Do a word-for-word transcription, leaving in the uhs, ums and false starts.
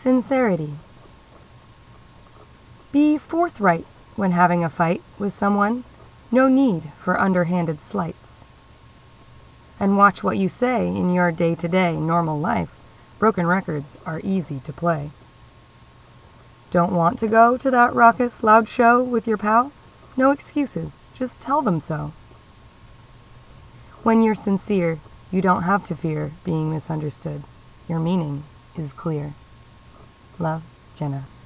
Sincerity. Be forthright when having a fight with someone. No need for underhanded slights. And watch what you say in your day-to-day normal life. Broken records are easy to play. Don't want to go to that raucous, loud show with your pal? No excuses, just tell them so. When you're sincere, you don't have to fear being misunderstood. Your meaning is clear. Love, Jenna.